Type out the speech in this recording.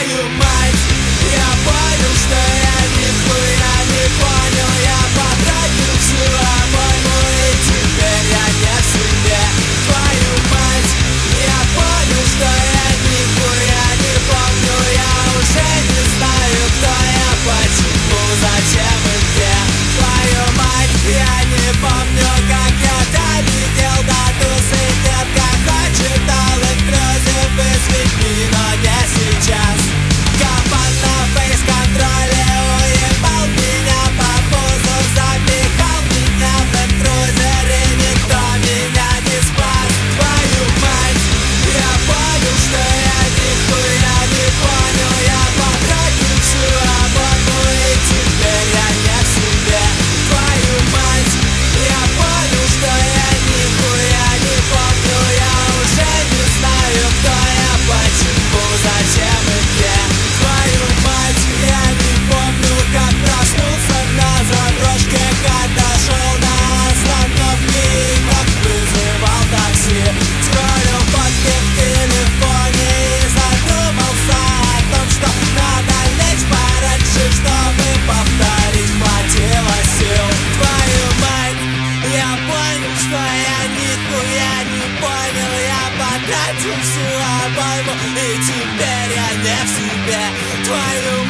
Твою мать, я понял, что я нихуя не понял. Я потратил всю обойму, и теперь я не в себе. Твою мать, я понял, что я нихуя не помню. Я уже не знаю, кто я, почему, зачем и где. Твою мать, я не помню, как я долетел до тусы. Детка прочитал эксклюзив из Вики, но не сейчас. Капан на фейс-контроле уебал меня по пузу, запихал меня в лэнд-крузер, и никто меня не спас. Твою мать, я понял, что я нихуя не понял. Я потратил всю обойму, и теперь я не в себе. Твою мать, я понял, что я нихуя не помню. Я уже не знаю, кто я, почему, зачем и где. Твою мать, я не помню, как проснулся на заброшке, когда шел на остановке и как вызывал такси. Скроллил фотки в телефоне и задумался о том, что надо лечь пораньше, чтобы повторить, хватило сил. Твою мать, я понял, что я нихуя не понял. Я потратил всю обойму, и теперь я не в себе. Твою